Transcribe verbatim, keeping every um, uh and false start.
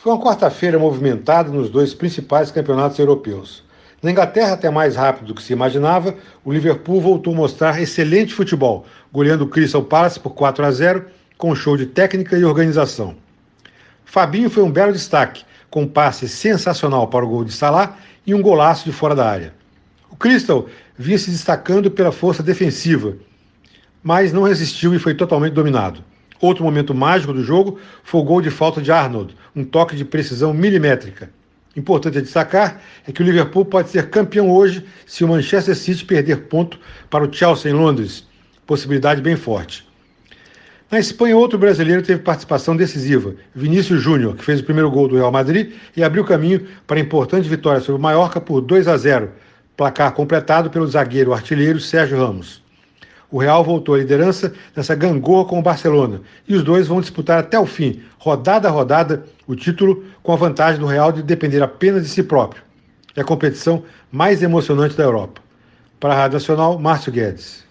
Foi uma quarta-feira movimentada nos dois principais campeonatos europeus. Na Inglaterra, até mais rápido do que se imaginava, o Liverpool voltou a mostrar excelente futebol, goleando o Crystal Palace por quatro a zero, com um show de técnica e organização. Fabinho foi um belo destaque, com um passe sensacional para o gol de Salah e um golaço de fora da área. O Crystal vinha se destacando pela força defensiva, mas não resistiu e foi totalmente dominado. Outro momento mágico do jogo foi o gol de falta de Arnold, um toque de precisão milimétrica. Importante a destacar é que o Liverpool pode ser campeão hoje se o Manchester City perder ponto para o Chelsea em Londres, possibilidade bem forte. Na Espanha, outro brasileiro teve participação decisiva, Vinícius Júnior, que fez o primeiro gol do Real Madrid e abriu caminho para a importante vitória sobre o Mallorca por dois a zero, placar completado pelo zagueiro artilheiro Sérgio Ramos. O Real voltou à liderança nessa gangorra com o Barcelona e os dois vão disputar até o fim, rodada a rodada, o título com a vantagem do Real de depender apenas de si próprio. É a competição mais emocionante da Europa. Para a Rádio Nacional, Márcio Guedes.